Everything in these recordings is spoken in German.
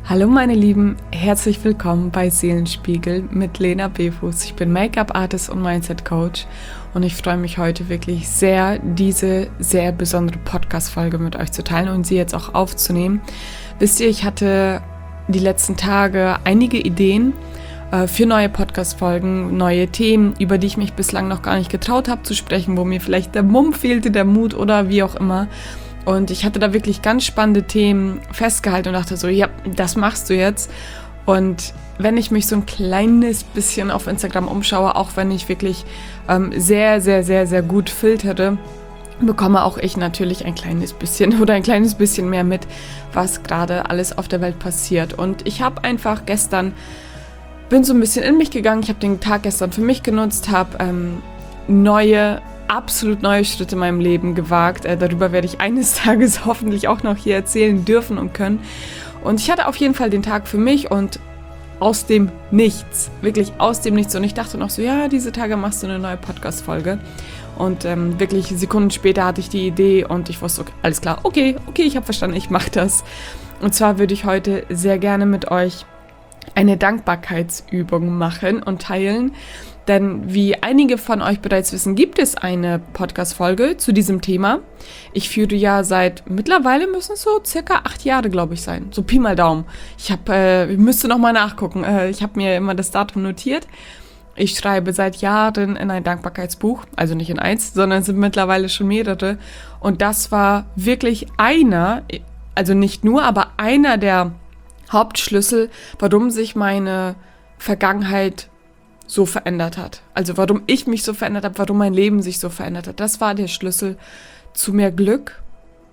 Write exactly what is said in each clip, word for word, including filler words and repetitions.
Hallo meine Lieben, herzlich willkommen bei Seelenspiegel mit Lena Befuß. Ich bin Make-up-Artist und Mindset-Coach und ich freue mich heute wirklich sehr, diese sehr besondere Podcast-Folge mit euch zu teilen und sie jetzt auch aufzunehmen. Wisst ihr, ich hatte die letzten Tage einige Ideen äh, für neue Podcast-Folgen, neue Themen, über die ich mich bislang noch gar nicht getraut habe zu sprechen, wo mir vielleicht der Mumm fehlte, der Mut oder wie auch immer. Und ich hatte da wirklich ganz spannende Themen festgehalten und dachte so, ja, das machst du jetzt. Und wenn ich mich so ein kleines bisschen auf Instagram umschaue, auch wenn ich wirklich ähm, sehr, sehr, sehr, sehr gut filtere, bekomme auch ich natürlich ein kleines bisschen oder ein kleines bisschen mehr mit, was gerade alles auf der Welt passiert. Und ich habe einfach gestern, bin so ein bisschen in mich gegangen, ich habe den Tag gestern für mich genutzt, habe ähm, neue absolut neue Schritte in meinem Leben gewagt. Äh, darüber werde ich eines Tages hoffentlich auch noch hier erzählen dürfen und können. Und ich hatte auf jeden Fall den Tag für mich und aus dem Nichts, wirklich aus dem Nichts. Und ich dachte noch so, ja, diese Tage machst du eine neue Podcast-Folge. Und ähm, wirklich Sekunden später hatte ich die Idee und ich wusste, okay, alles klar, okay, okay, ich habe verstanden, ich mache das. Und zwar würde ich heute sehr gerne mit euch eine Dankbarkeitsübung machen und teilen. Denn wie einige von euch bereits wissen, gibt es eine Podcast-Folge zu diesem Thema. Ich führe ja seit, mittlerweile müssen es so circa acht Jahre, glaube ich, sein. So Pi mal Daumen. Ich habe, äh, ich müsste nochmal nachgucken. Äh, ich habe mir immer das Datum notiert. Ich schreibe seit Jahren in ein Dankbarkeitsbuch. Also nicht in eins, sondern es sind mittlerweile schon mehrere. Und das war wirklich einer, also nicht nur, aber einer der Hauptschlüssel, warum sich meine Vergangenheit so verändert hat. Also warum ich mich so verändert habe, warum mein Leben sich so verändert hat. Das war der Schlüssel zu mehr Glück,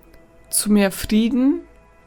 zu mehr Frieden,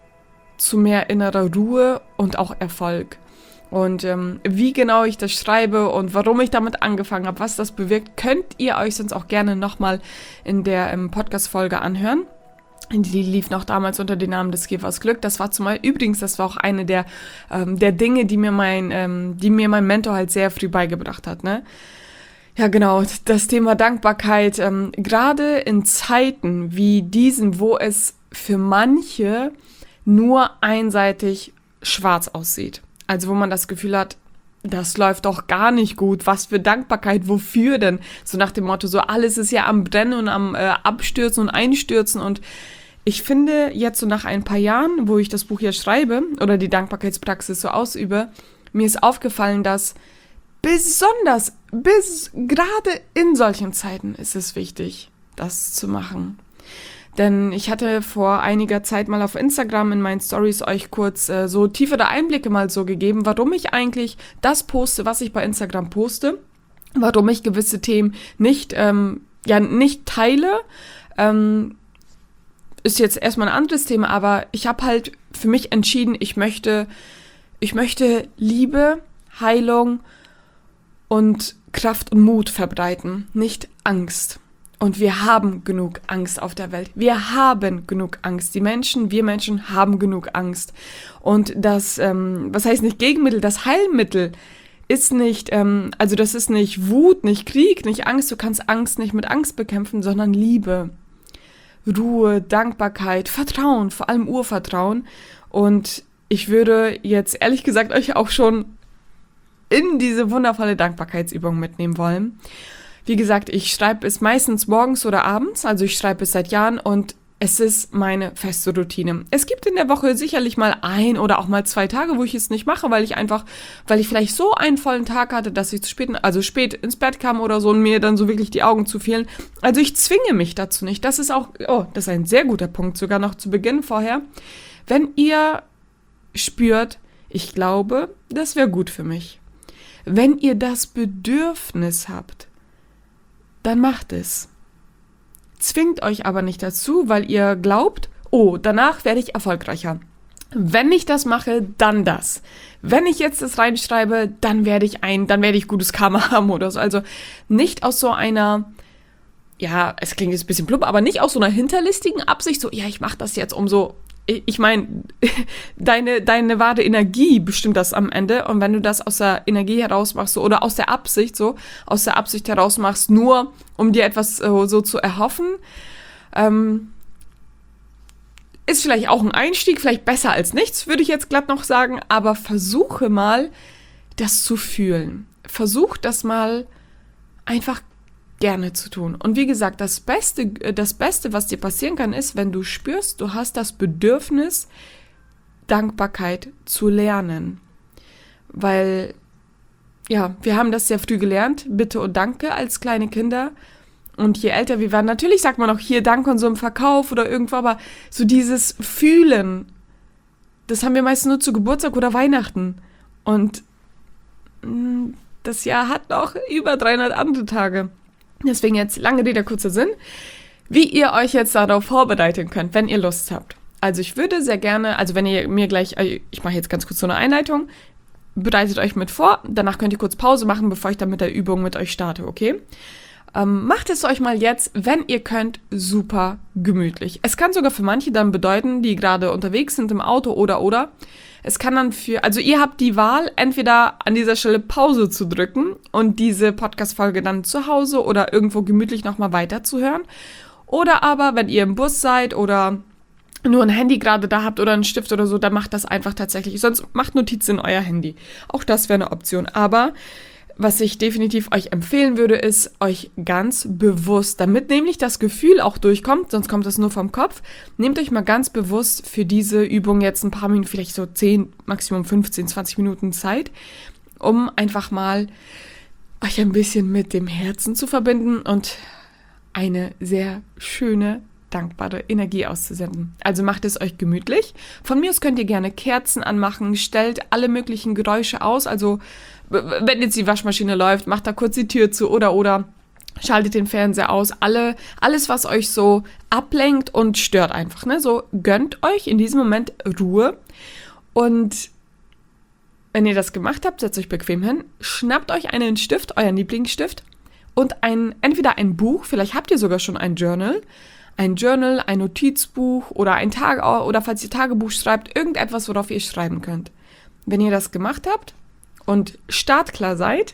zu mehr innerer Ruhe und auch Erfolg. Und ähm, wie genau ich das schreibe und warum ich damit angefangen habe, was das bewirkt, könnt ihr euch sonst auch gerne nochmal in der ähm, Podcast-Folge anhören. Die lief noch damals unter dem Namen des Gebers Glück. Das war zumal übrigens, das war auch eine der, ähm, der Dinge, die mir mein, ähm, die mir mein Mentor halt sehr früh beigebracht hat, ne? Ja, genau, das Thema Dankbarkeit, ähm, gerade in Zeiten wie diesen, wo es für manche nur einseitig schwarz aussieht. Also wo man das Gefühl hat, das läuft doch gar nicht gut. Was für Dankbarkeit, wofür denn? So nach dem Motto, so alles ist ja am Brennen und am äh, Abstürzen und Einstürzen. Und ich finde jetzt so nach ein paar Jahren, wo ich das Buch hier schreibe oder die Dankbarkeitspraxis so ausübe, mir ist aufgefallen, dass besonders, bis gerade in solchen Zeiten ist es wichtig, das zu machen. Denn ich hatte vor einiger Zeit mal auf Instagram in meinen Stories euch kurz äh, so tiefere Einblicke mal so gegeben, warum ich eigentlich das poste, was ich bei Instagram poste, warum ich gewisse Themen nicht, ähm, ja, nicht teile. Ähm, ist jetzt erstmal ein anderes Thema, aber ich habe halt für mich entschieden, ich möchte, ich möchte Liebe, Heilung und Kraft und Mut verbreiten, nicht Angst. Und wir haben genug Angst auf der Welt. Wir haben genug Angst. Die Menschen, wir Menschen haben genug Angst. Und das, ähm, was heißt nicht Gegenmittel, das Heilmittel ist nicht, ähm, also das ist nicht Wut, nicht Krieg, nicht Angst. Du kannst Angst nicht mit Angst bekämpfen, sondern Liebe, Ruhe, Dankbarkeit, Vertrauen, vor allem Urvertrauen. Und ich würde jetzt ehrlich gesagt euch auch schon in diese wundervolle Dankbarkeitsübung mitnehmen wollen. Wie gesagt, ich schreibe es meistens morgens oder abends, also ich schreibe es seit Jahren und es ist meine feste Routine. Es gibt in der Woche sicherlich mal ein oder auch mal zwei Tage, wo ich es nicht mache, weil ich einfach, weil ich vielleicht so einen vollen Tag hatte, dass ich zu spät, also spät ins Bett kam oder so und mir dann so wirklich die Augen zufielen. Also ich zwinge mich dazu nicht. Das ist auch, oh, das ist ein sehr guter Punkt, sogar noch zu Beginn vorher. Wenn ihr spürt, ich glaube, das wäre gut für mich. Wenn ihr das Bedürfnis habt, dann macht es. Zwingt euch aber nicht dazu, weil ihr glaubt, oh, danach werde ich erfolgreicher. Wenn ich das mache, dann das. Wenn ich jetzt das reinschreibe, dann werde ich ein, dann werde ich gutes Karma haben oder so. Also nicht aus so einer, ja, es klingt jetzt ein bisschen plump, aber nicht aus so einer hinterlistigen Absicht, so, ja, ich mache das jetzt um so, ich meine, deine, deine wahre Energie bestimmt das am Ende. Und wenn du das aus der Energie heraus machst so, oder aus der Absicht so, aus der Absicht heraus machst, nur um dir etwas äh, so zu erhoffen, ähm, ist vielleicht auch ein Einstieg, vielleicht besser als nichts, würde ich jetzt glatt noch sagen, aber versuche mal, das zu fühlen. Versuch das mal einfach gerne zu tun. Und wie gesagt, das Beste, das Beste, was dir passieren kann, ist, wenn du spürst, du hast das Bedürfnis, Dankbarkeit zu lernen. Weil, ja, wir haben das sehr früh gelernt, Bitte und Danke als kleine Kinder. Und je älter wir werden, natürlich sagt man auch hier Danke und so im Verkauf oder irgendwo, aber so dieses Fühlen, das haben wir meistens nur zu Geburtstag oder Weihnachten. Und mh, das Jahr hat noch über dreihundert andere Tage. Deswegen jetzt lange Rede, kurzer Sinn, wie ihr euch jetzt darauf vorbereiten könnt, wenn ihr Lust habt. Also ich würde sehr gerne, also wenn ihr mir gleich, ich mache jetzt ganz kurz so eine Einleitung, bereitet euch mit vor, danach könnt ihr kurz Pause machen, bevor ich dann mit der Übung mit euch starte, okay? Ähm, macht es euch mal jetzt, wenn ihr könnt, super gemütlich. Es kann sogar für manche dann bedeuten, die gerade unterwegs sind im Auto oder oder. Es kann dann für, also ihr habt die Wahl, entweder an dieser Stelle Pause zu drücken und diese Podcast-Folge dann zu Hause oder irgendwo gemütlich nochmal weiterzuhören. Oder aber, wenn ihr im Bus seid oder nur ein Handy gerade da habt oder einen Stift oder so, dann macht das einfach tatsächlich. Sonst macht Notizen in euer Handy. Auch das wäre eine Option. Aber was ich definitiv euch empfehlen würde, ist euch ganz bewusst, damit nämlich das Gefühl auch durchkommt, sonst kommt es nur vom Kopf, nehmt euch mal ganz bewusst für diese Übung jetzt ein paar Minuten, vielleicht so zehn, Maximum fünfzehn, zwanzig Minuten Zeit, um einfach mal euch ein bisschen mit dem Herzen zu verbinden und eine sehr schöne, dankbare Energie auszusenden. Also macht es euch gemütlich. Von mir aus könnt ihr gerne Kerzen anmachen, stellt alle möglichen Geräusche aus, also wenn jetzt die Waschmaschine läuft, macht da kurz die Tür zu oder oder schaltet den Fernseher aus. Alle, alles, was euch so ablenkt und stört einfach, ne? So gönnt euch in diesem Moment Ruhe. Und wenn ihr das gemacht habt, setzt euch bequem hin, schnappt euch einen Stift, euren Lieblingsstift und ein, entweder ein Buch, vielleicht habt ihr sogar schon ein Journal, ein Journal, ein Notizbuch oder ein Tag oder falls ihr Tagebuch schreibt, irgendetwas, worauf ihr schreiben könnt. Wenn ihr das gemacht habt und startklar seid,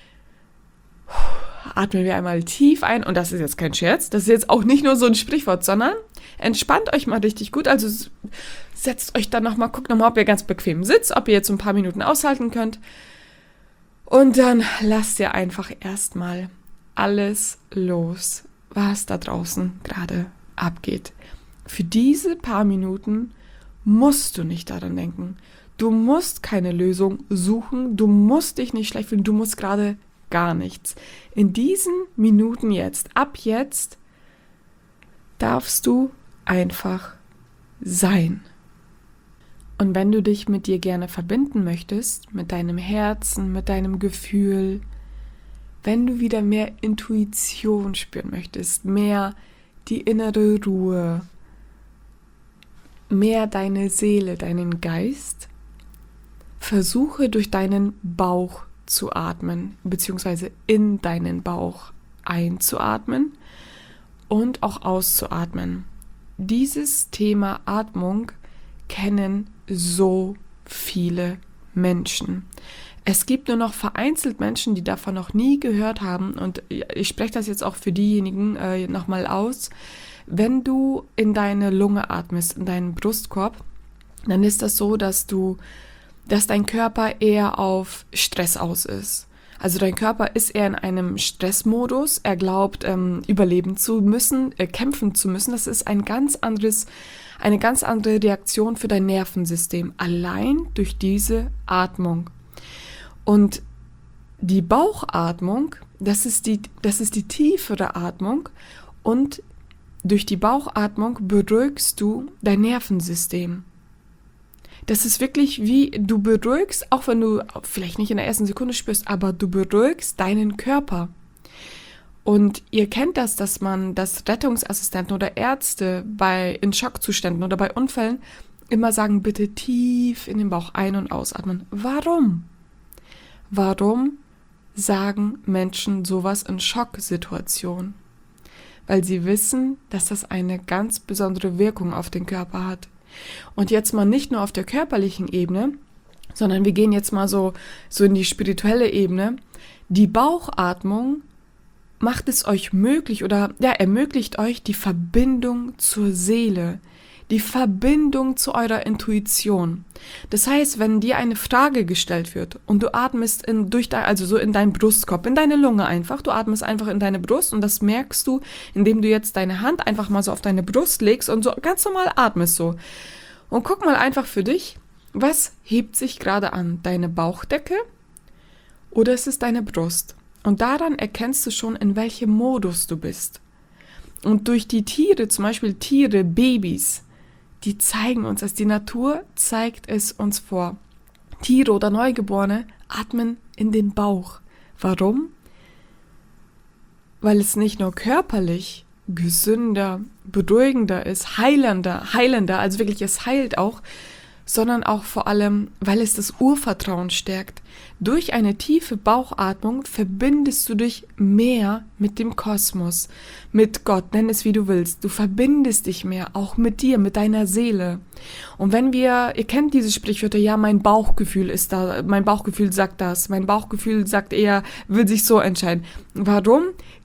atmen wir einmal tief ein. Und das ist jetzt kein Scherz, das ist jetzt auch nicht nur so ein Sprichwort, sondern entspannt euch mal richtig gut. Also setzt euch dann nochmal, guckt nochmal, ob ihr ganz bequem sitzt, ob ihr jetzt ein paar Minuten aushalten könnt. Und dann lasst ihr einfach erstmal alles los, was da draußen gerade abgeht. Für diese paar Minuten musst du nicht daran denken. Du musst keine Lösung suchen, du musst dich nicht schlecht fühlen, du musst gerade gar nichts. In diesen Minuten jetzt, ab jetzt, darfst du einfach sein. Und wenn du dich mit dir gerne verbinden möchtest, mit deinem Herzen, mit deinem Gefühl, wenn du wieder mehr Intuition spüren möchtest, mehr die innere Ruhe, mehr deine Seele, deinen Geist, versuche durch deinen Bauch zu atmen, beziehungsweise in deinen Bauch einzuatmen und auch auszuatmen. Dieses Thema Atmung kennen so viele Menschen. Es gibt nur noch vereinzelt Menschen, die davon noch nie gehört haben, und ich spreche das jetzt auch für diejenigen äh, nochmal aus. Wenn du in deine Lunge atmest, in deinen Brustkorb, dann ist das so, dass du dass dein Körper eher auf Stress aus ist. Also dein Körper ist eher in einem Stressmodus. Er glaubt, ähm, überleben zu müssen, äh, kämpfen zu müssen. Das ist ein ganz anderes, eine ganz andere Reaktion für dein Nervensystem. Allein durch diese Atmung. Und die Bauchatmung, das ist die, das ist die tiefere Atmung. Und durch die Bauchatmung beruhigst du dein Nervensystem. Das ist wirklich wie, du beruhigst, auch wenn du vielleicht nicht in der ersten Sekunde spürst, aber du beruhigst deinen Körper. Und ihr kennt das, dass man, dass Rettungsassistenten oder Ärzte bei in Schockzuständen oder bei Unfällen immer sagen, bitte tief in den Bauch ein- und ausatmen. Warum? Warum sagen Menschen sowas in Schocksituationen? Weil sie wissen, dass das eine ganz besondere Wirkung auf den Körper hat. Und jetzt mal nicht nur auf der körperlichen Ebene, sondern wir gehen jetzt mal so, so in die spirituelle Ebene. Die Bauchatmung macht es euch möglich oder ja, ermöglicht euch die Verbindung zur Seele, die Verbindung zu eurer Intuition. Das heißt, wenn dir eine Frage gestellt wird und du atmest in, durch dein, also so in deinen Brustkorb, in deine Lunge einfach, du atmest einfach in deine Brust und das merkst du, indem du jetzt deine Hand einfach mal so auf deine Brust legst und so ganz normal atmest so. Und guck mal einfach für dich, was hebt sich gerade an? Deine Bauchdecke oder ist es deine Brust? Und daran erkennst du schon, in welchem Modus du bist. Und durch die Tiere, zum Beispiel Tiere, Babys, die zeigen uns das. Die Natur zeigt es uns vor. Tiere oder Neugeborene atmen in den Bauch. Warum? Weil es nicht nur körperlich gesünder, beruhigender ist, heilender, heilender, also wirklich es heilt auch, sondern auch vor allem, weil es das Urvertrauen stärkt. Durch eine tiefe Bauchatmung verbindest du dich mehr mit dem Kosmos, mit Gott, nenn es wie du willst. Du verbindest dich mehr, auch mit dir, mit deiner Seele. Und wenn wir, ihr kennt diese Sprichwörter, ja, mein Bauchgefühl ist da, mein Bauchgefühl sagt das, mein Bauchgefühl sagt eher, will sich so entscheiden. Warum?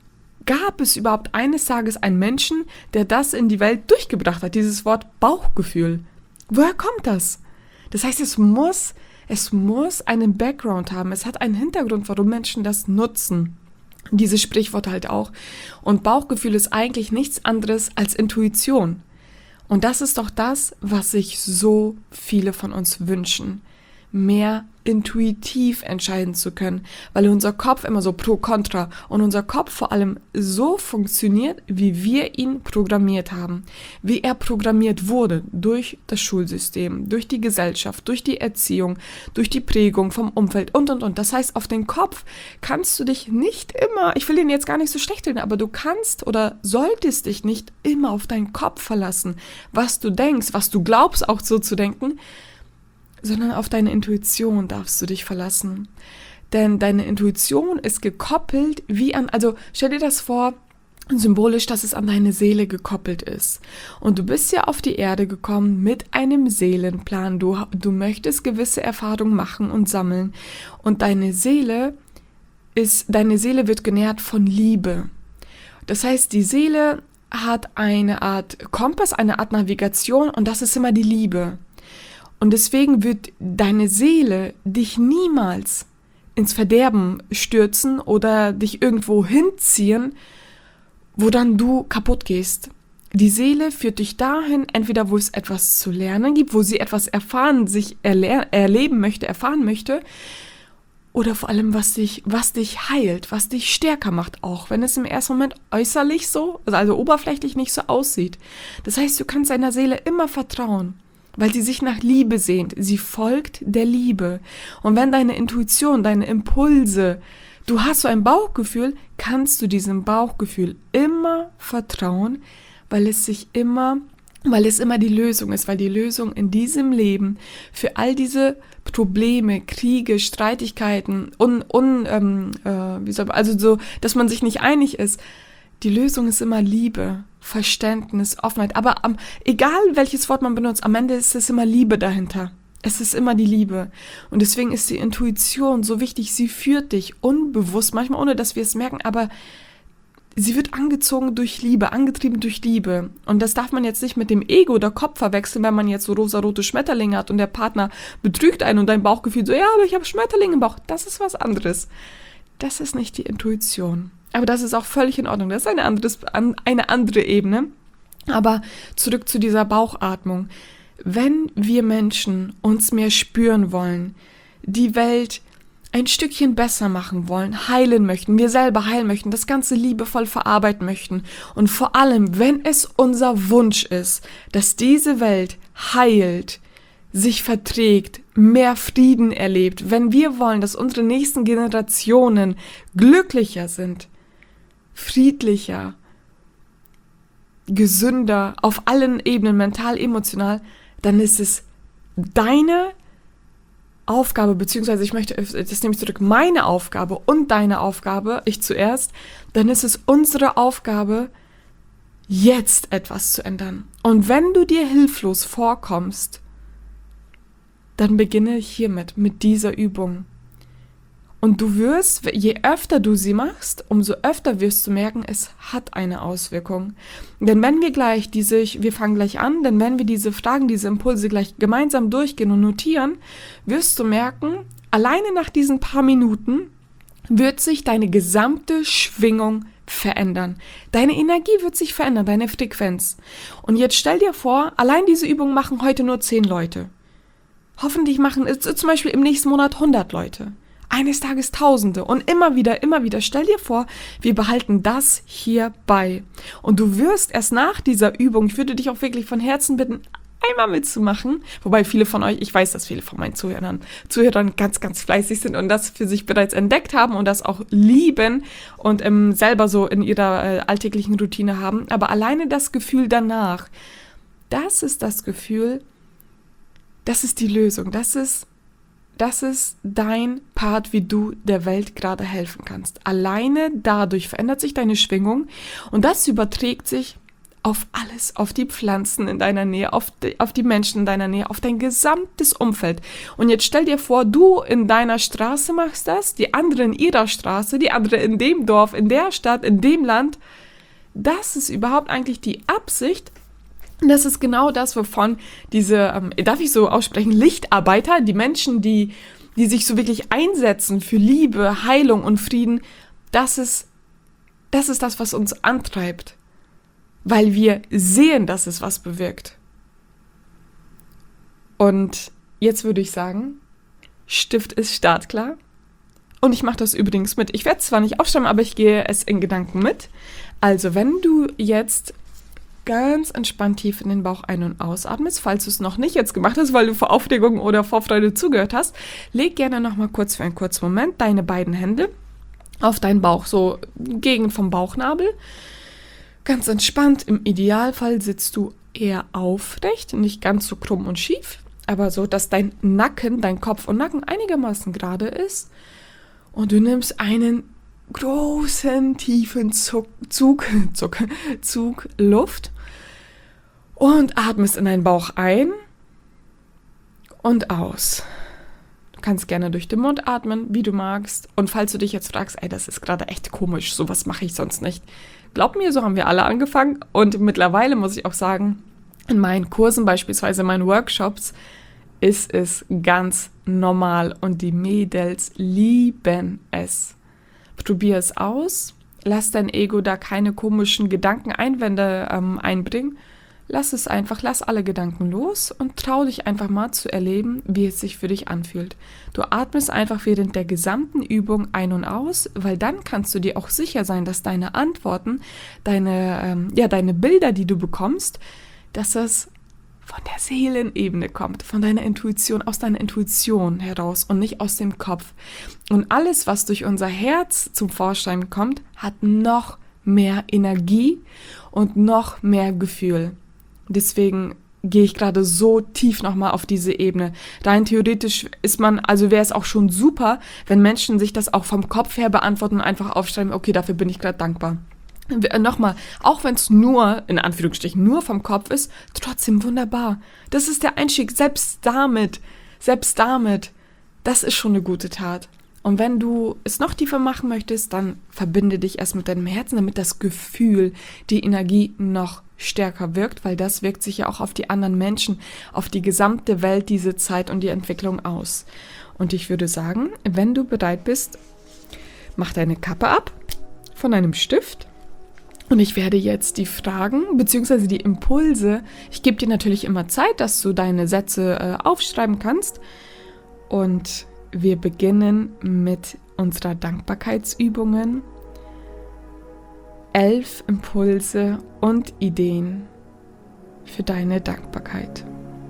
Gab es überhaupt eines Tages einen Menschen, der das in die Welt durchgebracht hat, dieses Wort Bauchgefühl? Woher kommt das? Das heißt, es muss, es muss einen Background haben. Es hat einen Hintergrund, warum Menschen das nutzen. Diese Sprichworte halt auch. Und Bauchgefühl ist eigentlich nichts anderes als Intuition. Und das ist doch das, was sich so viele von uns wünschen. Mehr intuitiv entscheiden zu können, weil unser Kopf immer so pro kontra und unser Kopf vor allem so funktioniert, wie wir ihn programmiert haben, wie er programmiert wurde durch das Schulsystem, durch die Gesellschaft, durch die Erziehung, durch die Prägung vom Umfeld und und und. Das heißt, auf den Kopf kannst du dich nicht immer, ich will ihn jetzt gar nicht so schlecht reden, aber du kannst oder solltest dich nicht immer auf deinen Kopf verlassen, was du denkst, was du glaubst auch so zu denken, sondern auf deine Intuition darfst du dich verlassen. Denn deine Intuition ist gekoppelt wie an, also stell dir das vor, symbolisch, dass es an deine Seele gekoppelt ist. Und du bist ja auf die Erde gekommen mit einem Seelenplan. Du, du möchtest gewisse Erfahrungen machen und sammeln. Und deine Seele ist, deine Seele wird genährt von Liebe. Das heißt, die Seele hat eine Art Kompass, eine Art Navigation und das ist immer die Liebe. Und deswegen wird deine Seele dich niemals ins Verderben stürzen oder dich irgendwo hinziehen, wo dann du kaputt gehst. Die Seele führt dich dahin, entweder wo es etwas zu lernen gibt, wo sie etwas erfahren, sich erler- erleben möchte, erfahren möchte, oder vor allem, was dich, was dich heilt, was dich stärker macht, auch wenn es im ersten Moment äußerlich so, also oberflächlich nicht so aussieht. Das heißt, du kannst deiner Seele immer vertrauen, weil sie sich nach Liebe sehnt. Sie folgt der Liebe. Und wenn deine Intuition, deine Impulse, du hast so ein Bauchgefühl, kannst du diesem Bauchgefühl immer vertrauen, weil es sich immer, weil es immer die Lösung ist, weil die Lösung in diesem Leben für all diese Probleme, Kriege, Streitigkeiten, un, un, ähm, äh, wie soll man, also so, dass man sich nicht einig ist, die Lösung ist immer Liebe, Verständnis, Offenheit. Aber um, egal welches Wort man benutzt, am Ende ist es immer Liebe dahinter. Es ist immer die Liebe. Und deswegen ist die Intuition so wichtig. Sie führt dich unbewusst, manchmal ohne, dass wir es merken, aber sie wird angezogen durch Liebe, angetrieben durch Liebe. Und das darf man jetzt nicht mit dem Ego oder Kopf verwechseln, wenn man jetzt so rosarote Schmetterlinge hat und der Partner betrügt einen und dein Bauchgefühl so, ja, aber ich habe Schmetterlinge im Bauch. Das ist was anderes. Das ist nicht die Intuition. Aber das ist auch völlig in Ordnung. Das ist eine, anderes, eine andere Ebene. Aber zurück zu dieser Bauchatmung. Wenn wir Menschen uns mehr spüren wollen, die Welt ein Stückchen besser machen wollen, heilen möchten, wir selber heilen möchten, das Ganze liebevoll verarbeiten möchten und vor allem, wenn es unser Wunsch ist, dass diese Welt heilt, sich verträgt, mehr Frieden erlebt, wenn wir wollen, dass unsere nächsten Generationen glücklicher sind, friedlicher, gesünder, auf allen Ebenen, mental, emotional, dann ist es deine Aufgabe, beziehungsweise ich möchte, das nehme ich zurück, meine Aufgabe und deine Aufgabe, ich zuerst, dann ist es unsere Aufgabe, jetzt etwas zu ändern. Und wenn du dir hilflos vorkommst, dann beginne hiermit, mit dieser Übung. Und du wirst, je öfter du sie machst, umso öfter wirst du merken, es hat eine Auswirkung. Denn wenn wir gleich diese, wir fangen gleich an, denn wenn wir diese Fragen, diese Impulse gleich gemeinsam durchgehen und notieren, wirst du merken, alleine nach diesen paar Minuten wird sich deine gesamte Schwingung verändern. Deine Energie wird sich verändern, deine Frequenz. Und jetzt stell dir vor, allein diese Übung machen heute nur zehn Leute. Hoffentlich machen es zum Beispiel im nächsten Monat hundert Leute. Eines Tages Tausende und immer wieder, immer wieder. Stell dir vor, wir behalten das hier bei. Und du wirst erst nach dieser Übung, ich würde dich auch wirklich von Herzen bitten, einmal mitzumachen. Wobei viele von euch, ich weiß, dass viele von meinen Zuhörern, Zuhörern ganz, ganz fleißig sind und das für sich bereits entdeckt haben und das auch lieben und ähm, selber so in ihrer äh, alltäglichen Routine haben. Aber alleine das Gefühl danach, das ist das Gefühl, das ist die Lösung, das ist Das ist dein Part, wie du der Welt gerade helfen kannst. Alleine dadurch verändert sich deine Schwingung und das überträgt sich auf alles, auf die Pflanzen in deiner Nähe, auf die, auf die Menschen in deiner Nähe, auf dein gesamtes Umfeld. Und jetzt stell dir vor, du in deiner Straße machst das, die andere in ihrer Straße, die andere in dem Dorf, in der Stadt, in dem Land. Das ist überhaupt eigentlich die Absicht. Das ist genau das, wovon diese, ähm, darf ich so aussprechen, Lichtarbeiter, die Menschen, die, die sich so wirklich einsetzen für Liebe, Heilung und Frieden, das ist, das ist das, was uns antreibt, weil wir sehen, dass es was bewirkt. Und jetzt würde ich sagen, Stift ist startklar. Und ich mache das übrigens mit. Ich werde es zwar nicht aufschreiben, aber ich gehe es in Gedanken mit. Also wenn du jetzt ganz entspannt tief in den Bauch ein- und ausatmest. Falls du es noch nicht jetzt gemacht hast, weil du vor Aufregung oder Vorfreude zugehört hast, leg gerne noch mal kurz für einen kurzen Moment deine beiden Hände auf deinen Bauch, so Gegend vom Bauchnabel. Ganz entspannt. Im Idealfall sitzt du eher aufrecht, nicht ganz so krumm und schief, aber so, dass dein Nacken, dein Kopf und Nacken einigermaßen gerade ist. Und du nimmst einen großen, tiefen Zug, Zug, Zug, Zug Luft und atmest in deinen Bauch ein und aus. Du kannst gerne durch den Mund atmen, wie du magst. Und falls du dich jetzt fragst, ey, das ist gerade echt komisch, sowas mache ich sonst nicht. Glaub mir, so haben wir alle angefangen. Und mittlerweile muss ich auch sagen, in meinen Kursen, beispielsweise in meinen Workshops, ist es ganz normal und die Mädels lieben es. Probier es aus, lass dein Ego da keine komischen Gedanken, Einwände ähm, einbringen. Lass es einfach, lass alle Gedanken los und trau dich einfach mal zu erleben, wie es sich für dich anfühlt. Du atmest einfach während der gesamten Übung ein und aus, weil dann kannst du dir auch sicher sein, dass deine Antworten, deine, ähm, ja, deine Bilder, die du bekommst, dass das von der Seelenebene kommt, von deiner Intuition, aus deiner Intuition heraus und nicht aus dem Kopf. Und alles, was durch unser Herz zum Vorschein kommt, hat noch mehr Energie und noch mehr Gefühl. Deswegen gehe ich gerade so tief nochmal auf diese Ebene. Rein theoretisch ist man, also wäre es auch schon super, wenn Menschen sich das auch vom Kopf her beantworten und einfach aufschreiben, okay, dafür bin ich gerade dankbar. Nochmal, auch wenn es nur, in Anführungsstrichen, nur vom Kopf ist, trotzdem wunderbar. Das ist der Einstieg, selbst damit, selbst damit, das ist schon eine gute Tat. Und wenn du es noch tiefer machen möchtest, dann verbinde dich erst mit deinem Herzen, damit das Gefühl, die Energie noch stärker wirkt, weil das wirkt sich ja auch auf die anderen Menschen, auf die gesamte Welt, diese Zeit und die Entwicklung aus. Und ich würde sagen, wenn du bereit bist, mach deine Kappe ab von einem Stift. Und ich werde jetzt die Fragen bzw. die Impulse, ich gebe dir natürlich immer Zeit, dass du deine Sätze äh, aufschreiben kannst. Und wir beginnen mit unserer Dankbarkeitsübungen. Elf Impulse und Ideen für deine Dankbarkeit.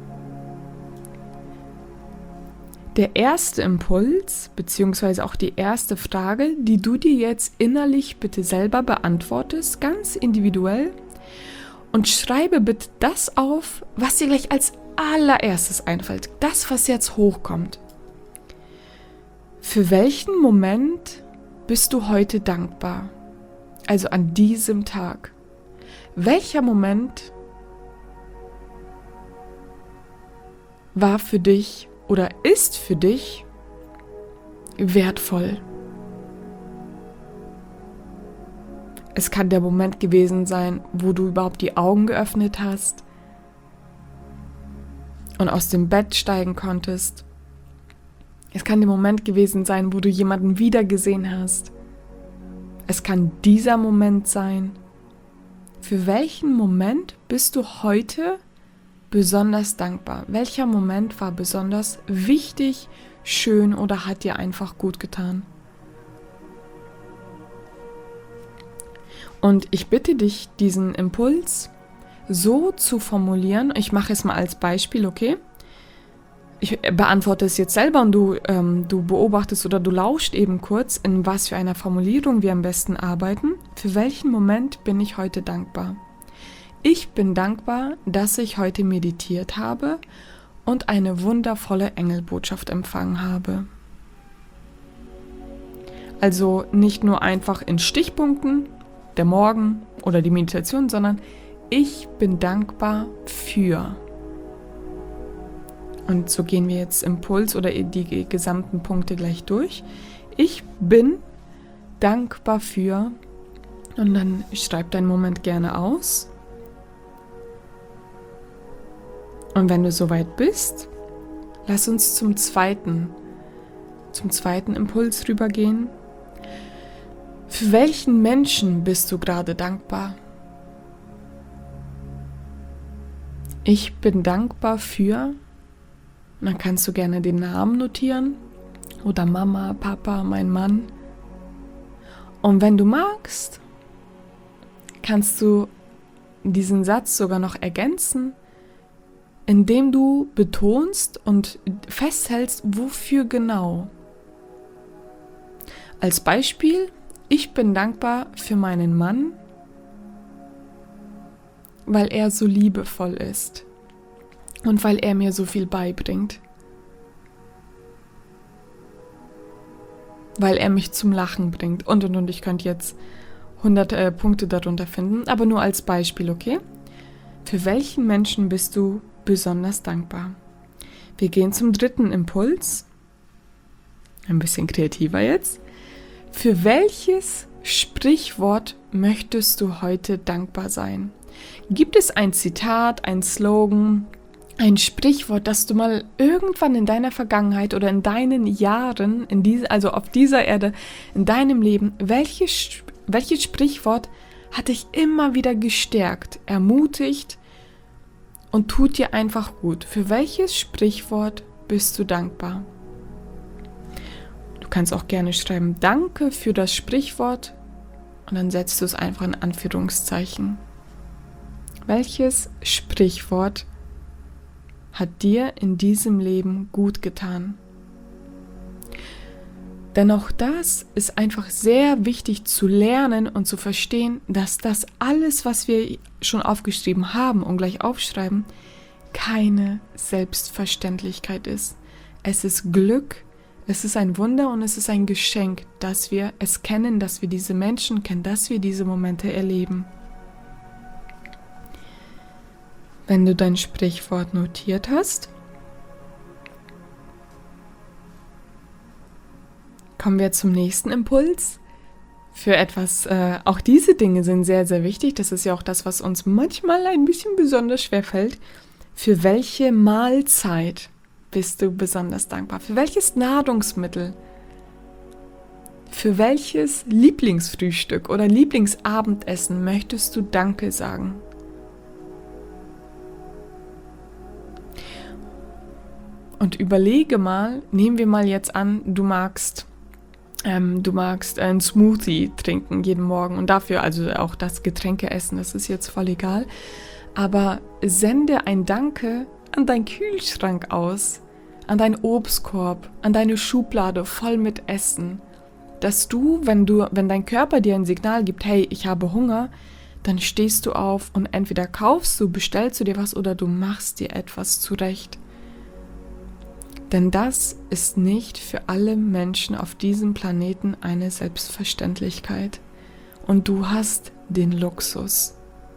Der erste Impuls, beziehungsweise auch die erste Frage, die du dir jetzt innerlich bitte selber beantwortest, ganz individuell, und schreibe bitte das auf, was dir gleich als allererstes einfällt, das, was jetzt hochkommt. Für welchen Moment bist du heute dankbar? Also an diesem Tag. Welcher Moment war für dich oder ist für dich wertvoll? Es kann der Moment gewesen sein, wo du überhaupt die Augen geöffnet hast und aus dem Bett steigen konntest. Es kann der Moment gewesen sein, wo du jemanden wiedergesehen hast. Es kann dieser Moment sein. Für welchen Moment bist du heute besonders dankbar? Welcher Moment war besonders wichtig, schön oder hat dir einfach gut getan? Und ich bitte dich, diesen Impuls so zu formulieren. Ich mache es mal als Beispiel, okay? Ich beantworte es jetzt selber und du, ähm, du beobachtest oder du lauscht eben kurz, in was für einer Formulierung wir am besten arbeiten. Für welchen Moment bin ich heute dankbar? Ich bin dankbar, dass ich heute meditiert habe und eine wundervolle Engelbotschaft empfangen habe. Also nicht nur einfach in Stichpunkten, der Morgen oder die Meditation, sondern ich bin dankbar für. Und so gehen wir jetzt Impuls oder die gesamten Punkte gleich durch. Ich bin dankbar für, und dann schreib deinen Moment gerne aus. Und wenn du soweit bist, lass uns zum zweiten, zum zweiten Impuls rübergehen. Für welchen Menschen bist du gerade dankbar? Ich bin dankbar für, und dann kannst du gerne den Namen notieren oder Mama, Papa, mein Mann. Und wenn du magst, kannst du diesen Satz sogar noch ergänzen, indem du betonst und festhältst, wofür genau. Als Beispiel, ich bin dankbar für meinen Mann, weil er so liebevoll ist und weil er mir so viel beibringt. Weil er mich zum Lachen bringt und und und. Ich könnte jetzt hundert äh, Punkte darunter finden, aber nur als Beispiel, okay? Für welchen Menschen bist du besonders dankbar? Wir gehen zum dritten Impuls. Ein bisschen kreativer jetzt. Für welches Sprichwort möchtest du heute dankbar sein? Gibt es ein Zitat, ein Slogan, ein Sprichwort, das du mal irgendwann in deiner Vergangenheit oder in deinen Jahren, in diese, also auf dieser Erde, in deinem Leben, welches, welches Sprichwort hat dich immer wieder gestärkt, ermutigt und tut dir einfach gut? Für welches Sprichwort bist du dankbar? Du kannst auch gerne schreiben, danke für das Sprichwort, und dann setzt du es einfach in Anführungszeichen. Welches Sprichwort hat dir in diesem Leben gut getan? Denn auch das ist einfach sehr wichtig zu lernen und zu verstehen, dass das alles, was wir schon aufgeschrieben haben und gleich aufschreiben, keine Selbstverständlichkeit ist. Es ist Glück, es ist ein Wunder und es ist ein Geschenk, dass wir es kennen, dass wir diese Menschen kennen, dass wir diese Momente erleben. Wenn du dein Sprichwort notiert hast, kommen wir zum nächsten Impuls. Für etwas, äh, auch diese Dinge sind sehr, sehr wichtig. Das ist ja auch das, was uns manchmal ein bisschen besonders schwer fällt. Für welche Mahlzeit bist du besonders dankbar? Für welches Nahrungsmittel? Für welches Lieblingsfrühstück oder Lieblingsabendessen möchtest du Danke sagen? Und überlege mal, nehmen wir mal jetzt an, du magst, ähm, du magst einen Smoothie trinken jeden Morgen und dafür also auch das Getränke essen, das ist jetzt voll egal. Aber sende ein Danke an deinen Kühlschrank aus, an deinen Obstkorb, an deine Schublade voll mit Essen, dass du, wenn du, wenn dein Körper dir ein Signal gibt, hey, ich habe Hunger, dann stehst du auf und entweder kaufst du, bestellst du dir was oder du machst dir etwas zurecht. Denn das ist nicht für alle Menschen auf diesem Planeten eine Selbstverständlichkeit. Und du hast den Luxus,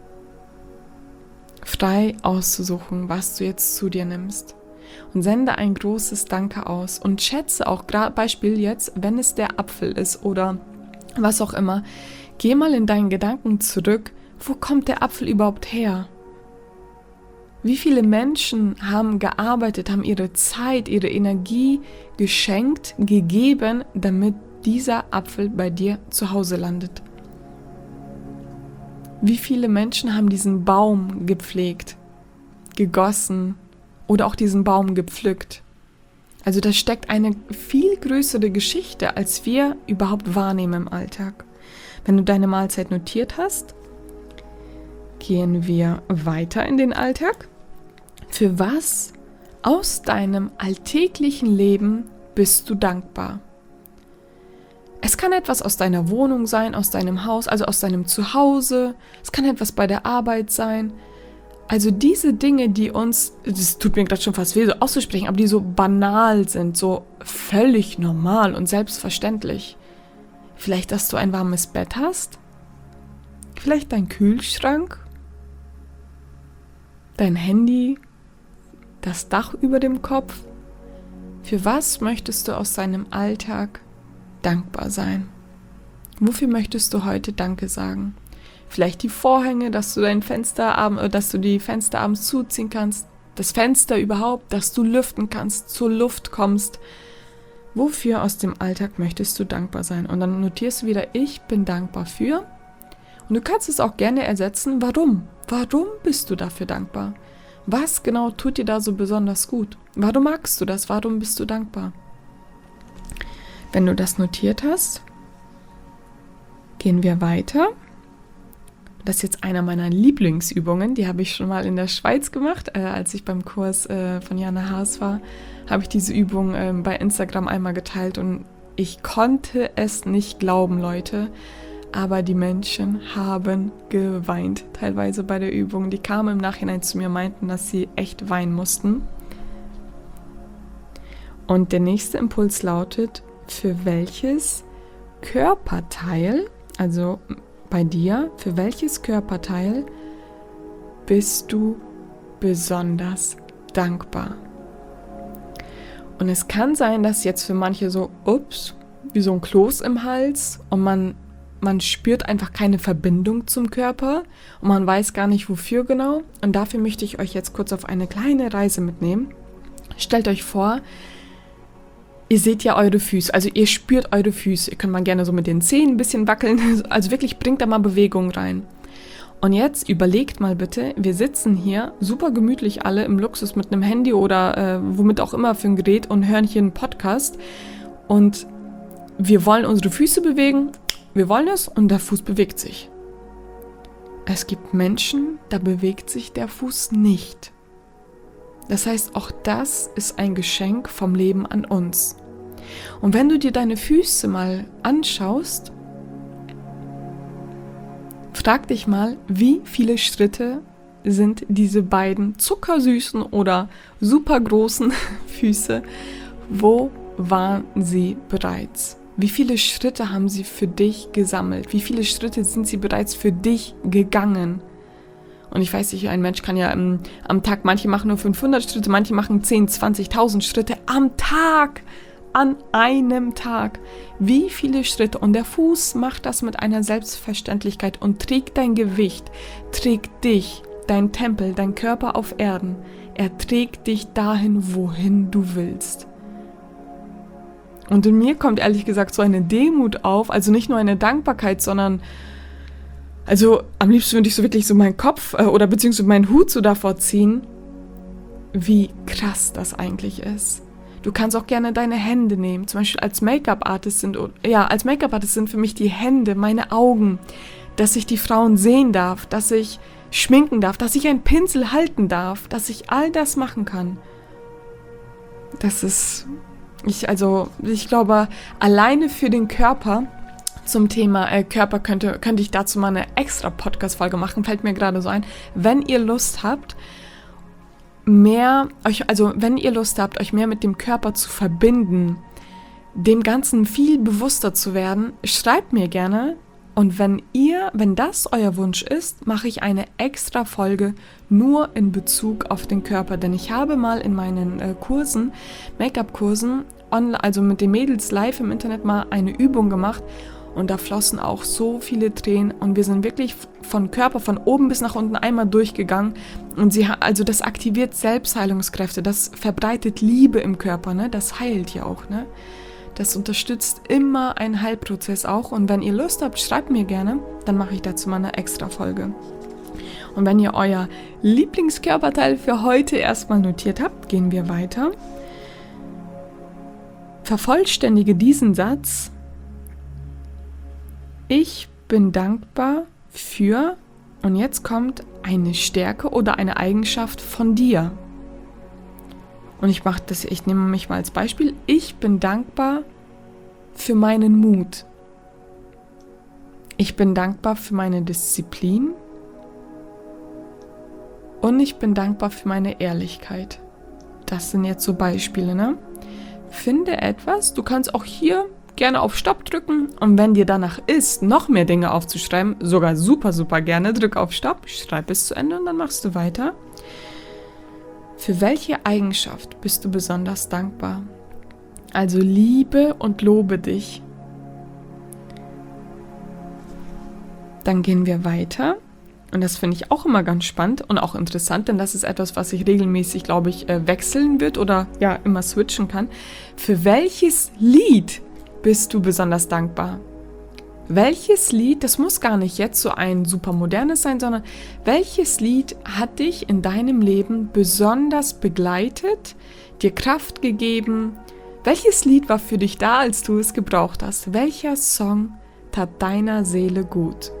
frei auszusuchen, was du jetzt zu dir nimmst. Und sende ein großes Danke aus und schätze auch, Beispiel jetzt, wenn es der Apfel ist oder was auch immer, Geh mal in deinen Gedanken zurück, wo kommt der Apfel überhaupt her? Wie viele Menschen haben gearbeitet, haben ihre Zeit, ihre Energie geschenkt, gegeben, damit dieser Apfel bei dir zu Hause landet? Wie viele Menschen haben diesen Baum gepflegt, gegossen oder auch diesen Baum gepflückt? Also da steckt eine viel größere Geschichte, als wir überhaupt wahrnehmen im Alltag. Wenn du deine Mahlzeit notiert hast, gehen wir weiter in den Alltag. Für was aus deinem alltäglichen Leben bist du dankbar? Es kann etwas aus deiner Wohnung sein, aus deinem Haus, also aus deinem Zuhause. Es kann etwas bei der Arbeit sein. Also diese Dinge, die uns, das tut mir gerade schon fast weh, so auszusprechen, aber die so banal sind, so völlig normal und selbstverständlich. Vielleicht, dass du ein warmes Bett hast. Vielleicht dein Kühlschrank. Dein Handy. Das Dach über dem Kopf. Für was möchtest du aus deinem Alltag dankbar sein? Wofür möchtest du heute Danke sagen? Vielleicht die Vorhänge, dass du dein Fenster abends, dass du die Fenster abends zuziehen kannst. Das Fenster überhaupt, dass du lüften kannst, zur Luft kommst. Wofür aus dem Alltag möchtest du dankbar sein? Und dann notierst du wieder, ich bin dankbar für. Und du kannst es auch gerne ersetzen, warum? Warum bist du dafür dankbar? Was genau tut dir da so besonders gut? Warum magst du das? Warum bist du dankbar? Wenn du das notiert hast, gehen wir weiter. Das ist jetzt einer meiner Lieblingsübungen, die habe ich schon mal in der Schweiz gemacht, äh, als ich beim Kurs äh, von Jana Haas war, habe ich diese Übung äh, bei Instagram einmal geteilt und ich konnte es nicht glauben, Leute, aber die Menschen haben geweint, teilweise bei der Übung. Die kamen im Nachhinein zu mir, meinten, dass sie echt weinen mussten. Und der nächste Impuls lautet, für welches Körperteil, also bei dir, für welches Körperteil bist du besonders dankbar? Und es kann sein, dass jetzt für manche so, ups, wie so ein Kloß im Hals und man, man spürt einfach keine Verbindung zum Körper und man weiß gar nicht, wofür genau. Und dafür möchte ich euch jetzt kurz auf eine kleine Reise mitnehmen. Stellt euch vor, ihr seht ja eure Füße, also ihr spürt eure Füße. Ihr könnt mal gerne so mit den Zehen ein bisschen wackeln. Also wirklich bringt da mal Bewegung rein. Und jetzt überlegt mal bitte, wir sitzen hier super gemütlich alle im Luxus mit einem Handy oder äh, womit auch immer für ein Gerät und hören hier einen Podcast. Und wir wollen unsere Füße bewegen, wir wollen es und der Fuß bewegt sich. Es gibt Menschen, da bewegt sich der Fuß nicht. Das heißt, auch das ist ein Geschenk vom Leben an uns. Und wenn du dir deine Füße mal anschaust, frag dich mal, wie viele Schritte sind diese beiden zuckersüßen oder super großen Füße, wo waren sie bereits? Wie viele Schritte haben sie für dich gesammelt? Wie viele Schritte sind sie bereits für dich gegangen? Und ich weiß nicht, ein Mensch kann ja am, am Tag, manche machen nur fünfhundert Schritte, manche machen zehn, zwanzigtausend Schritte am Tag, an einem Tag. Wie viele Schritte? Und der Fuß macht das mit einer Selbstverständlichkeit und trägt dein Gewicht, trägt dich, dein Tempel, dein Körper auf Erden. Er trägt dich dahin, wohin du willst. Und in mir kommt ehrlich gesagt so eine Demut auf, also nicht nur eine Dankbarkeit, sondern also am liebsten würde ich so wirklich so meinen Kopf äh, oder beziehungsweise meinen Hut so davor ziehen, wie krass das eigentlich ist. Du kannst auch gerne deine Hände nehmen, zum Beispiel als Make-up-Artist sind, ja, als Make-up-Artist sind für mich die Hände, meine Augen, dass ich die Frauen sehen darf, dass ich schminken darf, dass ich einen Pinsel halten darf, dass ich all das machen kann. Das ist, ich, also, ich glaube, alleine für den Körper, zum Thema äh, Körper könnte, könnte ich dazu mal eine extra Podcast-Folge machen, fällt mir gerade so ein. Wenn ihr Lust habt, mehr, euch, also wenn ihr Lust habt, euch mehr mit dem Körper zu verbinden, dem Ganzen viel bewusster zu werden, schreibt mir gerne. Und wenn ihr, wenn das euer Wunsch ist, mache ich eine extra Folge nur in Bezug auf den Körper. Denn ich habe mal in meinen äh, Kursen, Make-up-Kursen, also mit den Mädels live im Internet mal eine Übung gemacht. und da flossen auch so viele Tränen und wir sind wirklich von Körper von oben bis nach unten einmal durchgegangen und sie also das aktiviert Selbstheilungskräfte, das verbreitet Liebe im Körper, ne? Das heilt ja auch, ne? Das unterstützt immer einen Heilprozess auch und wenn ihr Lust habt, schreibt mir gerne, dann mache ich dazu mal eine extra Folge. Und wenn ihr euer Lieblingskörperteil für heute erstmal notiert habt, gehen wir weiter. Vervollständige diesen Satz: Ich bin dankbar für, und jetzt kommt eine Stärke oder eine Eigenschaft von dir. Und ich mache das, ich nehme mich mal als Beispiel. Ich bin dankbar für meinen Mut. Ich bin dankbar für meine Disziplin. Und ich bin dankbar für meine Ehrlichkeit. Das sind jetzt so Beispiele, ne? Finde etwas, du kannst auch hier gerne auf Stopp drücken und wenn dir danach ist, noch mehr Dinge aufzuschreiben, sogar super, super gerne, drück auf Stopp, schreib es zu Ende und dann machst du weiter. Für welche Eigenschaft bist du besonders dankbar? Also liebe und lobe dich. Dann gehen wir weiter. Und das finde ich auch immer ganz spannend und auch interessant, denn das ist etwas, was sich regelmäßig, glaube ich, wechseln wird oder ja, immer switchen kann. Für welches Lied bist du besonders dankbar? Welches Lied, das muss gar nicht jetzt so ein super modernes sein, sondern welches Lied hat dich in deinem Leben besonders begleitet, dir Kraft gegeben? Welches Lied war für dich da, als du es gebraucht hast? Welcher Song tat deiner Seele gut?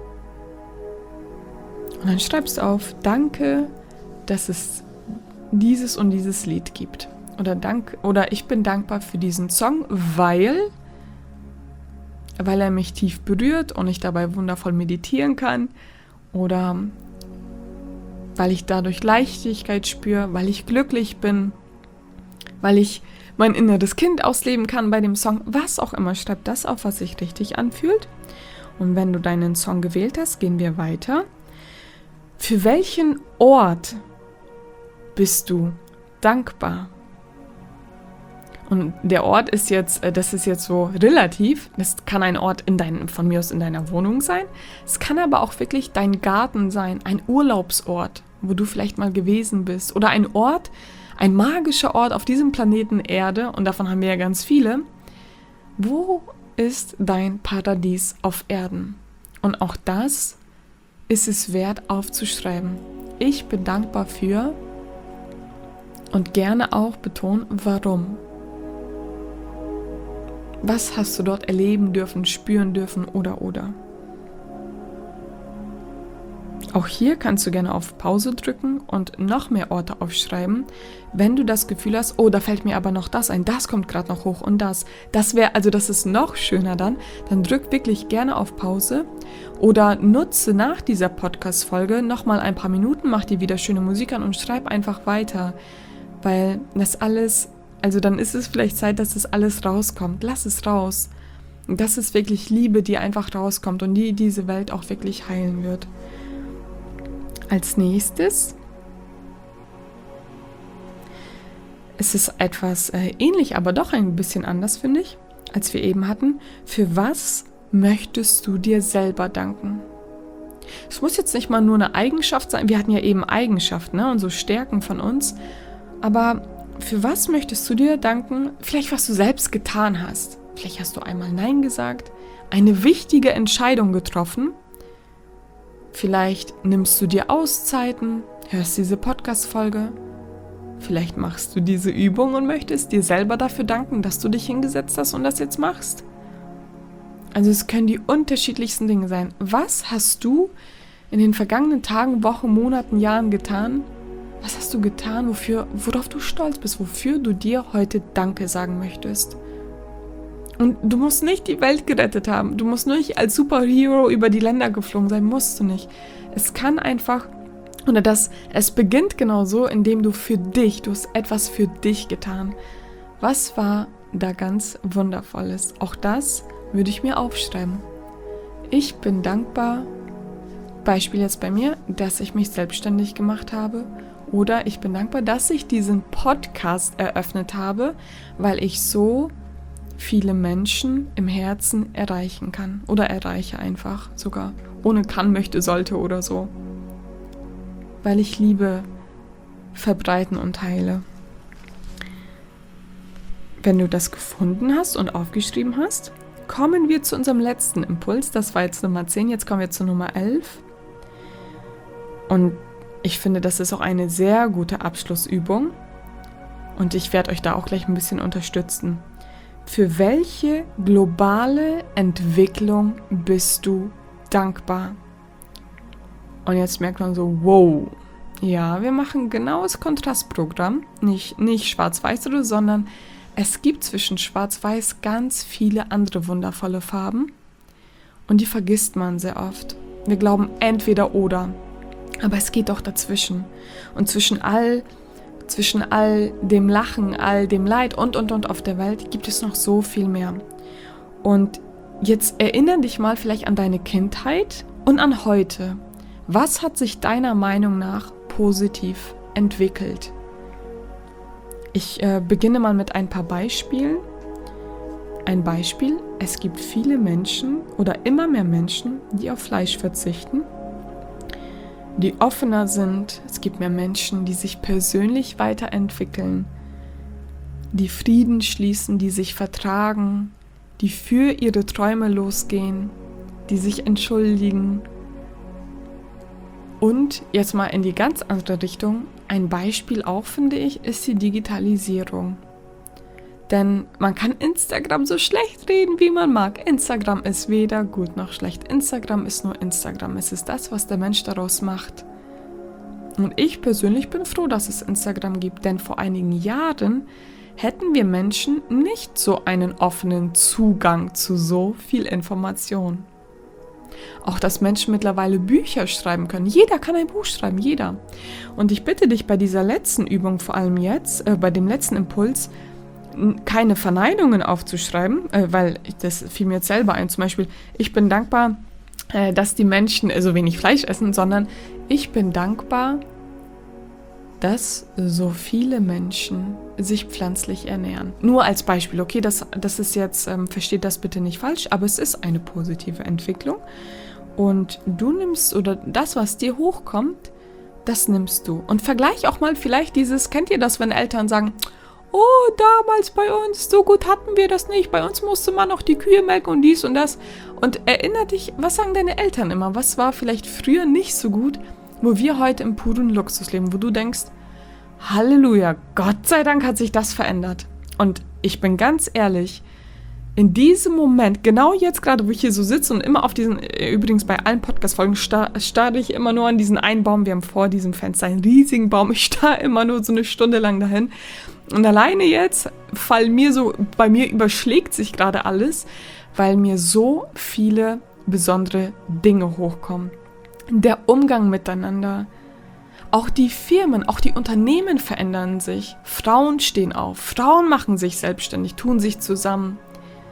Und dann schreibst du auf, danke, dass es dieses und dieses Lied gibt. Oder, dank, oder ich bin dankbar für diesen Song, weil, weil er mich tief berührt und ich dabei wundervoll meditieren kann. Oder weil ich dadurch Leichtigkeit spüre, weil ich glücklich bin, weil ich mein inneres Kind ausleben kann bei dem Song. Was auch immer, schreib das auf, was sich richtig anfühlt. Und wenn du deinen Song gewählt hast, gehen wir weiter. Für welchen Ort bist du dankbar? Und der Ort ist jetzt, das ist jetzt so relativ, das kann ein Ort in dein, von mir aus in deiner Wohnung sein, es kann aber auch wirklich dein Garten sein, ein Urlaubsort, wo du vielleicht mal gewesen bist oder ein Ort, ein magischer Ort auf diesem Planeten Erde, und davon haben wir ja ganz viele. Wo ist dein Paradies auf Erden? Und auch das ist es wert aufzuschreiben. Ich bin dankbar für und gerne auch betonen, warum. Was hast du dort erleben dürfen, spüren dürfen oder oder. Auch hier kannst du gerne auf Pause drücken und noch mehr Orte aufschreiben, wenn du das Gefühl hast, oh, da fällt mir aber noch das ein, das kommt gerade noch hoch und das. Das wäre, also das ist noch schöner dann. Dann drück wirklich gerne auf Pause oder nutze nach dieser Podcast-Folge nochmal ein paar Minuten, mach dir wieder schöne Musik an und schreib einfach weiter, weil das alles, also dann ist es vielleicht Zeit, dass das alles rauskommt. Lass es raus. Und das ist wirklich Liebe, die einfach rauskommt und die diese Welt auch wirklich heilen wird. Als nächstes ist es etwas äh, ähnlich, aber doch ein bisschen anders, finde ich, als wir eben hatten. Für was möchtest du dir selber danken? Es muss jetzt nicht mal nur eine Eigenschaft sein. Wir hatten ja eben Eigenschaften, ne, und so Stärken von uns. Aber für was möchtest du dir danken? Vielleicht, was du selbst getan hast. Vielleicht hast du einmal Nein gesagt, eine wichtige Entscheidung getroffen. Vielleicht nimmst du dir Auszeiten, hörst diese Podcast-Folge. Vielleicht machst du diese Übung und möchtest dir selber dafür danken, dass du dich hingesetzt hast und das jetzt machst. Also es können die unterschiedlichsten Dinge sein. Was hast du in den vergangenen Tagen, Wochen, Monaten, Jahren getan? Was hast du getan, wofür, worauf du stolz bist, wofür du dir heute Danke sagen möchtest? Und du musst nicht die Welt gerettet haben. Du musst nicht als Superhero über die Länder geflogen sein. Musst du nicht. Es kann einfach, oder das, es beginnt genau so, indem du für dich, du hast etwas für dich getan. Was war da ganz Wundervolles? Auch das würde ich mir aufschreiben. Ich bin dankbar, Beispiel jetzt bei mir, dass ich mich selbstständig gemacht habe. Oder ich bin dankbar, dass ich diesen Podcast eröffnet habe, weil ich so viele Menschen im Herzen erreichen kann. Oder erreiche einfach sogar. Ohne kann, möchte, sollte oder so. Weil ich Liebe verbreiten und teile. Wenn du das gefunden hast und aufgeschrieben hast, kommen wir zu unserem letzten Impuls. Das war jetzt Nummer zehn, jetzt kommen wir zu Nummer elf. Und ich finde, das ist auch eine sehr gute Abschlussübung. Und ich werde euch da auch gleich ein bisschen unterstützen. Für welche globale Entwicklung bist du dankbar? Und jetzt merkt man so, wow, ja, wir machen genau das Kontrastprogramm. Nicht, nicht schwarz-weiß oder, sondern es gibt zwischen schwarz-weiß ganz viele andere wundervolle Farben. Und die vergisst man sehr oft. Wir glauben entweder oder. Aber es geht doch dazwischen. Und zwischen all, zwischen all dem Lachen, all dem Leid und, und, und auf der Welt gibt es noch so viel mehr. Und jetzt erinnere dich mal vielleicht an deine Kindheit und an heute. Was hat sich deiner Meinung nach positiv entwickelt? Ich äh, beginne mal mit ein paar Beispielen. Ein Beispiel, es gibt viele Menschen oder immer mehr Menschen, die auf Fleisch verzichten, die offener sind. Es gibt mehr Menschen, die sich persönlich weiterentwickeln, die Frieden schließen, die sich vertragen, die für ihre Träume losgehen, die sich entschuldigen. Und jetzt mal in die ganz andere Richtung. Ein Beispiel auch, finde ich, ist die Digitalisierung. Denn man kann Instagram so schlecht reden, wie man mag. Instagram ist weder gut noch schlecht. Instagram ist nur Instagram. Es ist das, was der Mensch daraus macht. Und ich persönlich bin froh, dass es Instagram gibt. Denn vor einigen Jahren hätten wir Menschen nicht so einen offenen Zugang zu so viel Information. Auch, dass Menschen mittlerweile Bücher schreiben können. Jeder kann ein Buch schreiben, jeder. Und ich bitte dich bei dieser letzten Übung, vor allem jetzt, äh, bei dem letzten Impuls, keine Verneinungen aufzuschreiben, äh, weil das fiel mir jetzt selber ein. Zum Beispiel, ich bin dankbar, äh, dass die Menschen äh, so wenig Fleisch essen, sondern ich bin dankbar, dass so viele Menschen sich pflanzlich ernähren. Nur als Beispiel, okay, das, das ist jetzt, ähm, versteht das bitte nicht falsch, aber es ist eine positive Entwicklung. Und du nimmst, oder das, was dir hochkommt, das nimmst du. Und vergleich auch mal vielleicht dieses, kennt ihr das, wenn Eltern sagen, oh, damals bei uns, so gut hatten wir das nicht, bei uns musste man noch die Kühe melken und dies und das. Und erinner dich, was sagen deine Eltern immer, was war vielleicht früher nicht so gut, wo wir heute im puren Luxus leben, wo du denkst, Halleluja, Gott sei Dank hat sich das verändert. Und ich bin ganz ehrlich, in diesem Moment, genau jetzt gerade, wo ich hier so sitze und immer auf diesen, übrigens bei allen Podcast-Folgen starre starr ich immer nur an diesen einen Baum, wir haben vor diesem Fenster einen riesigen Baum, ich starre immer nur so eine Stunde lang dahin. Und alleine jetzt, weil mir so, bei mir überschlägt sich gerade alles, weil mir so viele besondere Dinge hochkommen. Der Umgang miteinander, auch die Firmen, auch die Unternehmen verändern sich. Frauen stehen auf, Frauen machen sich selbstständig, tun sich zusammen.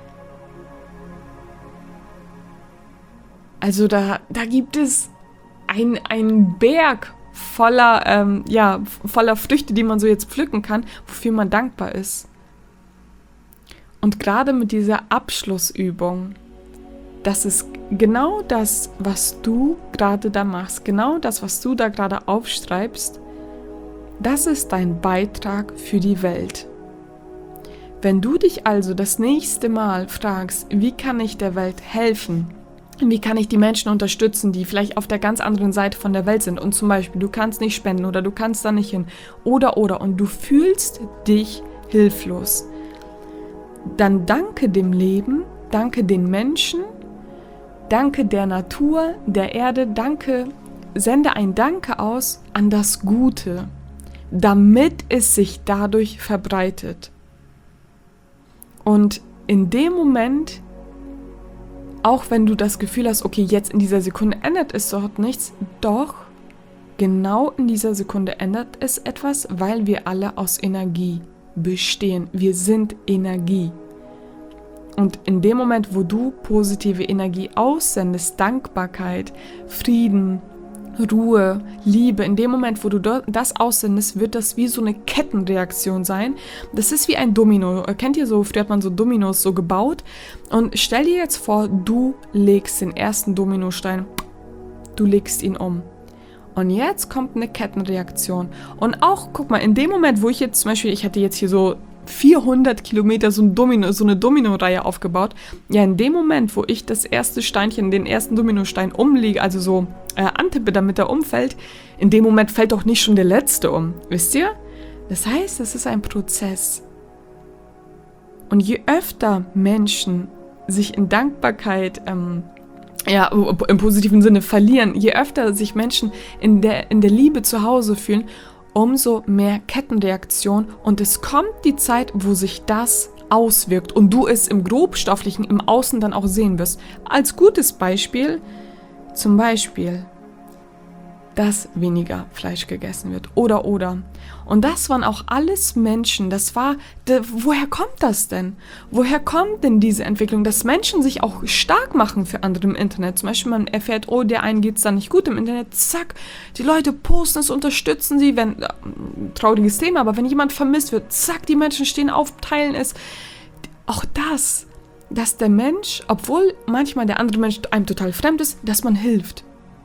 Also da, da gibt es ein, einen Berg voller, ähm, ja, voller Früchte, die man so jetzt pflücken kann, wofür man dankbar ist. Und gerade mit dieser Abschlussübung, das ist genau das, was du gerade da machst, genau das, was du da gerade aufschreibst, das ist dein Beitrag für die Welt. Wenn du dich also das nächste Mal fragst, wie kann ich der Welt helfen? Wie kann ich die Menschen unterstützen, die vielleicht auf der ganz anderen Seite von der Welt sind und zum Beispiel, du kannst nicht spenden oder du kannst da nicht hin oder oder und du fühlst dich hilflos, dann danke dem Leben, danke den Menschen, danke der Natur, der Erde, danke, sende ein Danke aus an das Gute, damit es sich dadurch verbreitet. Und in dem Moment, auch wenn du das Gefühl hast, okay, jetzt in dieser Sekunde ändert es dort nichts, doch genau in dieser Sekunde ändert es etwas, weil wir alle aus Energie bestehen. Wir sind Energie. Und in dem Moment, wo du positive Energie aussendest, Dankbarkeit, Frieden, Ruhe, Liebe, in dem Moment, wo du das aussendest, wird das wie so eine Kettenreaktion sein. Das ist wie ein Domino. Kennt ihr so, früher hat man so Dominos so gebaut. Und stell dir jetzt vor, du legst den ersten Dominostein, du legst ihn um. Und jetzt kommt eine Kettenreaktion. Und auch, guck mal, in dem Moment, wo ich jetzt zum Beispiel, ich hatte jetzt hier so vierhundert Kilometer so, ein Domino, so eine Domino-Reihe aufgebaut. Ja, in dem Moment, wo ich das erste Steinchen, den ersten Dominostein umlege, also so äh, antippe, damit er umfällt, in dem Moment fällt doch nicht schon der letzte um. Wisst ihr? Das heißt, es ist ein Prozess. Und je öfter Menschen sich in Dankbarkeit, ähm, ja, im positiven Sinne verlieren, je öfter sich Menschen in der, in der Liebe zu Hause fühlen, umso mehr Kettenreaktion und es kommt die Zeit, wo sich das auswirkt und du es im Grobstofflichen, im Außen dann auch sehen wirst. Als gutes Beispiel, zum Beispiel, dass weniger Fleisch gegessen wird oder oder. Und das waren auch alles Menschen, das war, de, woher kommt das denn? Woher kommt denn diese Entwicklung, dass Menschen sich auch stark machen für andere im Internet? Zum Beispiel man erfährt, oh, der einen geht es dann nicht gut im Internet, zack, die Leute posten es, unterstützen sie, wenn, äh, trauriges Thema, aber wenn jemand vermisst wird, zack, die Menschen stehen auf, teilen es. Auch das, dass der Mensch, obwohl manchmal der andere Mensch einem total fremd ist, dass man hilft.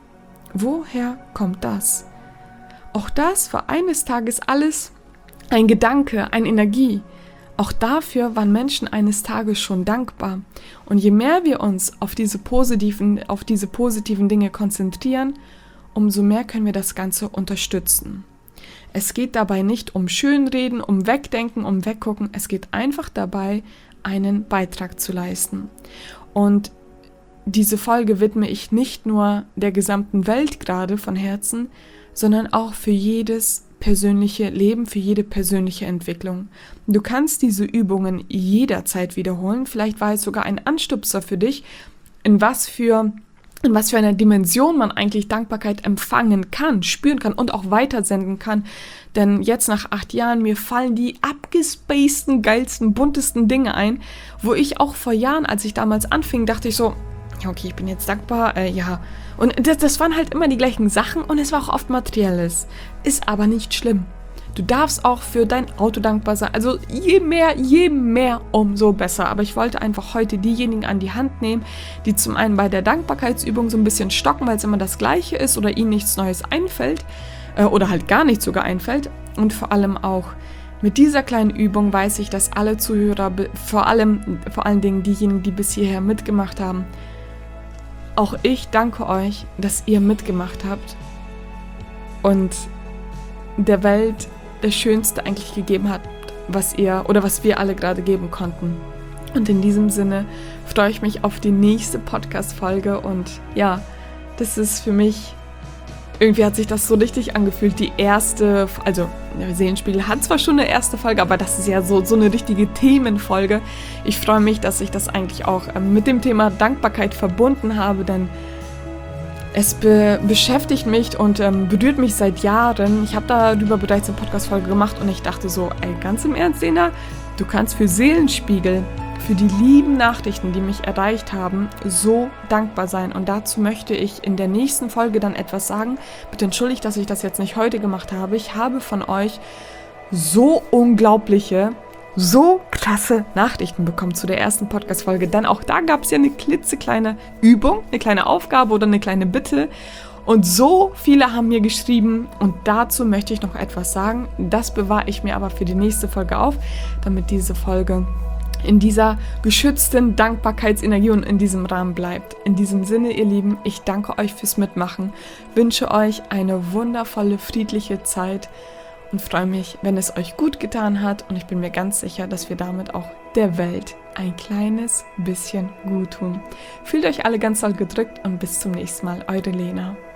Woher kommt das? Auch das war eines Tages alles ein Gedanke, eine Energie. Auch dafür waren Menschen eines Tages schon dankbar. Und je mehr wir uns auf diese positiven, auf diese positiven Dinge konzentrieren, umso mehr können wir das Ganze unterstützen. Es geht dabei nicht um Schönreden, um Wegdenken, um Weggucken. Es geht einfach dabei, einen Beitrag zu leisten. Und diese Folge widme ich nicht nur der gesamten Welt gerade von Herzen, sondern auch für jedes persönliche Leben, für jede persönliche Entwicklung. Du kannst diese Übungen jederzeit wiederholen. Vielleicht war es sogar ein Anstupser für dich, in was für, in was für einer Dimension man eigentlich Dankbarkeit empfangen kann, spüren kann und auch weitersenden kann. Denn jetzt nach acht Jahren, mir fallen die abgespaceden, geilsten, buntesten Dinge ein, wo ich auch vor Jahren, als ich damals anfing, dachte ich so, okay, ich bin jetzt dankbar, äh, ja. Und das, das waren halt immer die gleichen Sachen und es war auch oft Materielles. Ist aber nicht schlimm. Du darfst auch für dein Auto dankbar sein. Also je mehr, je mehr, umso besser. Aber ich wollte einfach heute diejenigen an die Hand nehmen, die zum einen bei der Dankbarkeitsübung so ein bisschen stocken, weil es immer das Gleiche ist oder ihnen nichts Neues einfällt äh, oder halt gar nichts sogar einfällt. Und vor allem auch mit dieser kleinen Übung weiß ich, dass alle Zuhörer, vor allem, vor allen Dingen diejenigen, die bis hierher mitgemacht haben, auch ich danke euch, dass ihr mitgemacht habt und der Welt das Schönste eigentlich gegeben habt, was ihr oder was wir alle gerade geben konnten. Und in diesem Sinne freue ich mich auf die nächste Podcast-Folge und ja, das ist für mich, irgendwie hat sich das so richtig angefühlt, die erste, also der Seelenspiegel hat zwar schon eine erste Folge, aber das ist ja so, so eine richtige Themenfolge. Ich freue mich, dass ich das eigentlich auch ähm, mit dem Thema Dankbarkeit verbunden habe, denn es be- beschäftigt mich und ähm, berührt mich seit Jahren. Ich habe darüber bereits eine Podcast-Folge gemacht und ich dachte so, ey, ganz im Ernst, Lena, du kannst für Seelenspiegel, für die lieben Nachrichten, die mich erreicht haben, so dankbar sein. Und dazu möchte ich in der nächsten Folge dann etwas sagen. Bitte entschuldigt, dass ich das jetzt nicht heute gemacht habe. Ich habe von euch so unglaubliche, so krasse Nachrichten bekommen zu der ersten Podcast-Folge. Denn auch da gab es ja eine klitzekleine Übung, eine kleine Aufgabe oder eine kleine Bitte. Und so viele haben mir geschrieben und dazu möchte ich noch etwas sagen. Das bewahre ich mir aber für die nächste Folge auf, damit diese Folge in dieser geschützten Dankbarkeitsenergie und in diesem Rahmen bleibt. In diesem Sinne, ihr Lieben, ich danke euch fürs Mitmachen, wünsche euch eine wundervolle, friedliche Zeit und freue mich, wenn es euch gut getan hat und ich bin mir ganz sicher, dass wir damit auch der Welt ein kleines bisschen gut tun. Fühlt euch alle ganz doll gedrückt und bis zum nächsten Mal, eure Lena.